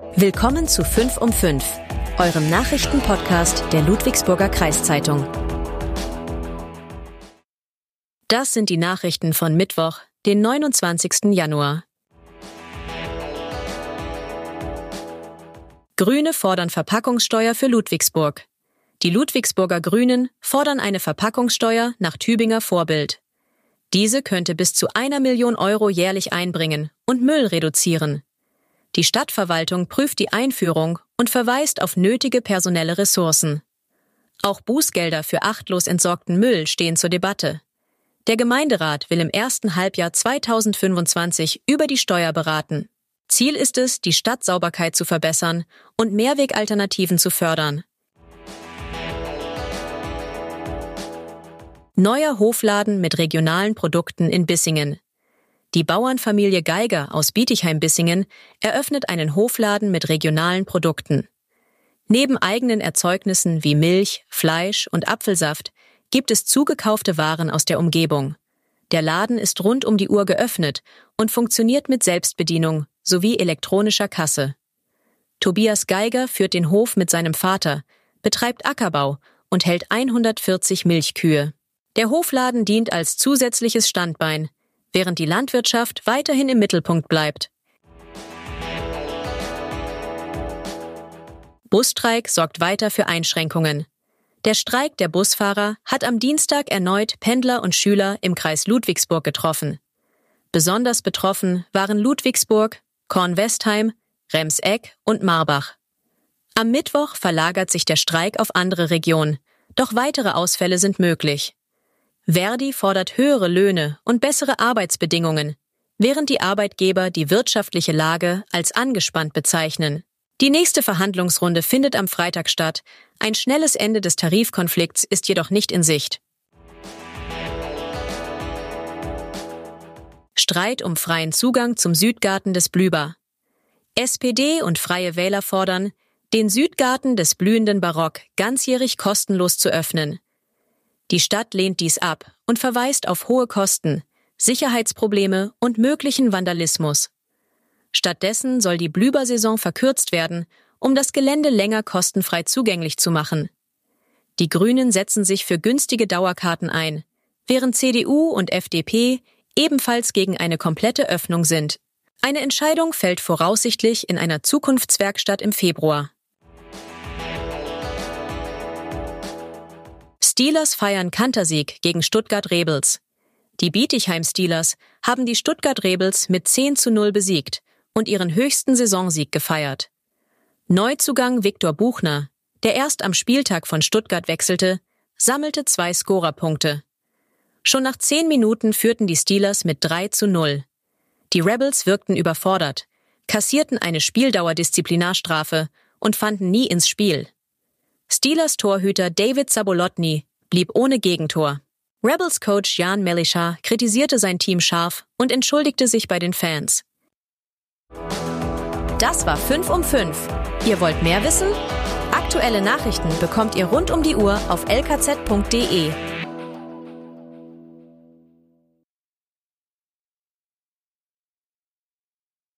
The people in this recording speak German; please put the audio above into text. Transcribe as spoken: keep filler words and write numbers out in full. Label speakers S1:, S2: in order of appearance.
S1: Willkommen zu fünf um fünf, eurem Nachrichtenpodcast der Ludwigsburger Kreiszeitung. Das sind die Nachrichten von Mittwoch, den neunundzwanzigsten Januar. Grüne fordern Verpackungssteuer für Ludwigsburg. Die Ludwigsburger Grünen fordern eine Verpackungssteuer nach Tübinger Vorbild. Diese könnte bis zu einer Million Euro jährlich einbringen und Müll reduzieren. Die Stadtverwaltung prüft die Einführung und verweist auf nötige personelle Ressourcen. Auch Bußgelder für achtlos entsorgten Müll stehen zur Debatte. Der Gemeinderat will im ersten Halbjahr zweitausendfünfundzwanzig über die Steuer beraten. Ziel ist es, die Stadtsauberkeit zu verbessern und Mehrwegalternativen zu fördern. Neuer Hofladen mit regionalen Produkten in Bissingen. Die Bauernfamilie Geiger aus Bietigheim-Bissingen eröffnet einen Hofladen mit regionalen Produkten. Neben eigenen Erzeugnissen wie Milch, Fleisch und Apfelsaft gibt es zugekaufte Waren aus der Umgebung. Der Laden ist rund um die Uhr geöffnet und funktioniert mit Selbstbedienung sowie elektronischer Kasse. Tobias Geiger führt den Hof mit seinem Vater, betreibt Ackerbau und hält hundertvierzig Milchkühe. Der Hofladen dient als zusätzliches Standbein, während die Landwirtschaft weiterhin im Mittelpunkt bleibt. Busstreik sorgt weiter für Einschränkungen. Der Streik der Busfahrer hat am Dienstag erneut Pendler und Schüler im Kreis Ludwigsburg getroffen. Besonders betroffen waren Ludwigsburg, Kornwestheim, Remseck und Marbach. Am Mittwoch verlagert sich der Streik auf andere Regionen, doch weitere Ausfälle sind möglich. Verdi fordert höhere Löhne und bessere Arbeitsbedingungen, während die Arbeitgeber die wirtschaftliche Lage als angespannt bezeichnen. Die nächste Verhandlungsrunde findet am Freitag statt. Ein schnelles Ende des Tarifkonflikts ist jedoch nicht in Sicht. Streit um freien Zugang zum Südgarten des Blühbar. S P D und Freie Wähler fordern, den Südgarten des blühenden Barock ganzjährig kostenlos zu öffnen. Die Stadt lehnt dies ab und verweist auf hohe Kosten, Sicherheitsprobleme und möglichen Vandalismus. Stattdessen soll die Blühbar-Saison verkürzt werden, um das Gelände länger kostenfrei zugänglich zu machen. Die Grünen setzen sich für günstige Dauerkarten ein, während C D U und F D P ebenfalls gegen eine komplette Öffnung sind. Eine Entscheidung fällt voraussichtlich in einer Zukunftswerkstatt im Februar. Steelers feiern Kantersieg gegen Stuttgart Rebels. Die Bietigheim Steelers haben die Stuttgart Rebels mit zehn zu null besiegt und ihren höchsten Saisonsieg gefeiert. Neuzugang Viktor Buchner, der erst am Spieltag von Stuttgart wechselte, sammelte zwei Scorerpunkte. Schon nach zehn Minuten führten die Steelers mit drei zu null. Die Rebels wirkten überfordert, kassierten eine Spieldauerdisziplinarstrafe und fanden nie ins Spiel. Steelers Torhüter David Zabolotny blieb ohne Gegentor. Rebels-Coach Jan Melisha kritisierte sein Team scharf und entschuldigte sich bei den Fans. Das war fünf um fünf. Ihr wollt mehr wissen? Aktuelle Nachrichten bekommt ihr rund um die Uhr auf l k z punkt d e.